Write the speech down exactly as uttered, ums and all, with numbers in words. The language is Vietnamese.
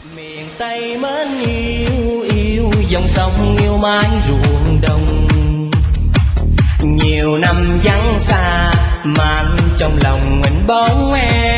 Miền Tây mến yêu yêu dòng sông yêu mãi ruộng đồng, nhiều năm vắng xa mà trong lòng mình bóng em.